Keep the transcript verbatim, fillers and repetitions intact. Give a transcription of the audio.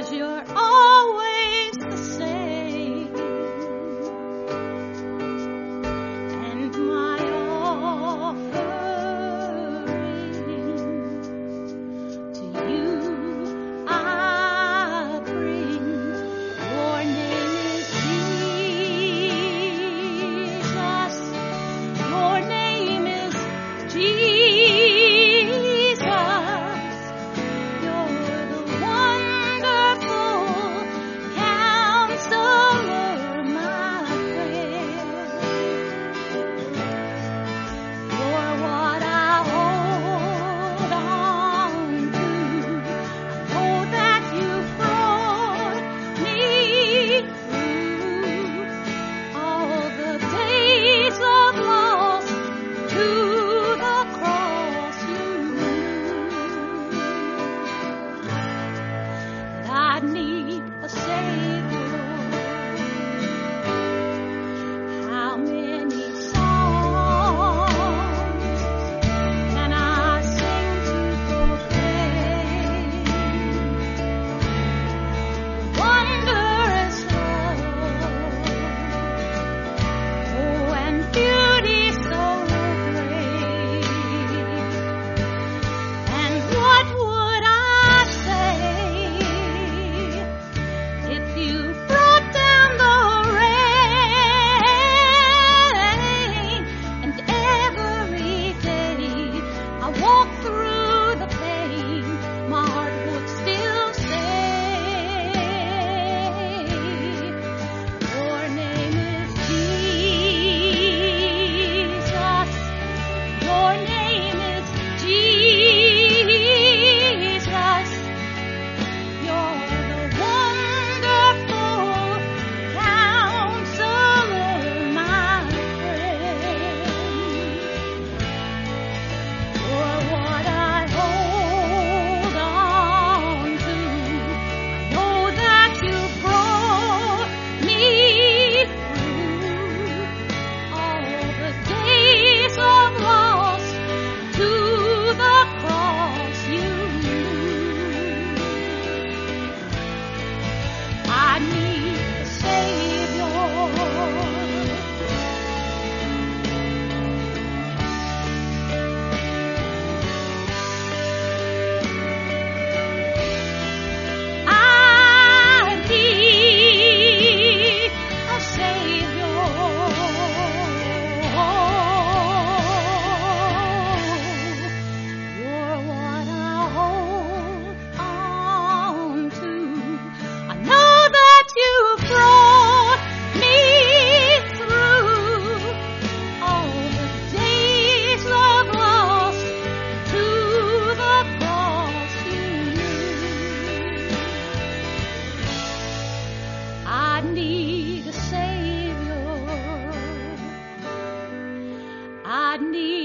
'cause you're always the same. And my offering to you I bring. Your name is Jesus. Your name is Jesus. You're the wonderful Counselor, my friend. You're what I hold on to. I know that you brought me through all the days of loss to the cross. You knew that I need a Savior. How many songs can I sing to proclaim the wondrous love, oh, and beauty so great? And what would I say if you brought down the rain? And every day I walk through the pain, my heart would still say, your name is Jesus. Your name is Jesus. You're the wonderful Counselor, my friend. You're what I hold on to. I know that you brought me through all the days of loss to the cross. You knew I need a Savior. I need a Savior. You're what I hold on to. I know that you brought me through all the days of loss to the cross. You knew I need a Savior. I need